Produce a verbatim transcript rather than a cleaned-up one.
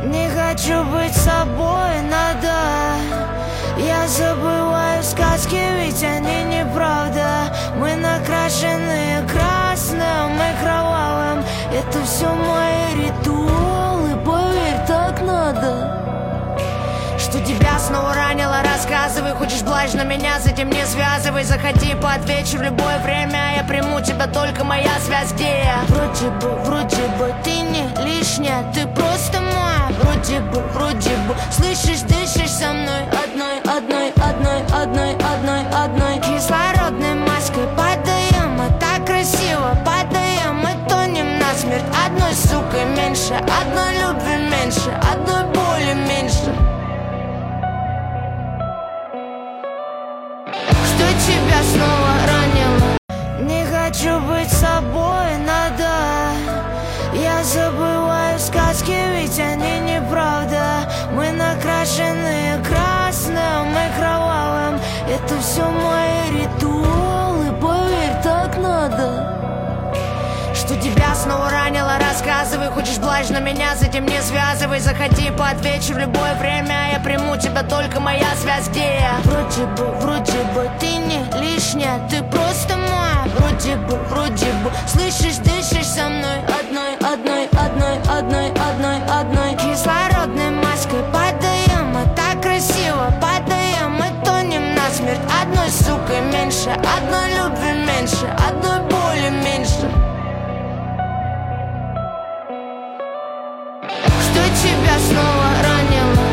Не хочу быть собой, надо. Я забываю сказки, ведь они неправда. Мы накрашены красным и кровавым. Это все мои ритуалы, поверь, так надо. Что тебя снова ранило, рассказывай. Хочешь блажь на меня, с этим не связывай. Заходи под вечер в любое время. Я приму тебя, только моя связь где я. Вроде бы, вроде бы ты не лишняя, ты просто моя. Вроде бы, вроде бы слышишь, дышишь со мной. Одной, одной, одной, одной, одной, одной кислородной маской падаем, мы так красиво падаем. Мы тонем насмерть, одной сукой меньше, одной любви меньше, одной боли меньше. Что тебя снова ранило? Не хочу быть собой, надо. Я забываю сказки, ведь они неправда. Мы накрашены красным и кровавым. Это все мои ритуалы, поверь, так надо. Что тебя снова ранило, рассказывай. Хочешь блажь на меня, с этим не связывай. Заходи под вечер в любое время. Я приму тебя, только моя связь где я. Вроде бы, вроде бы ты не лишняя, ты просто моя. Вроде бы, вроде бы слышишь, дышишь со мной. Одной, одной, одной, одной, одной, одной кислородной маской падаем, мы так красиво падаем. Мы тонем насмерть, одной сукой меньше, одной любви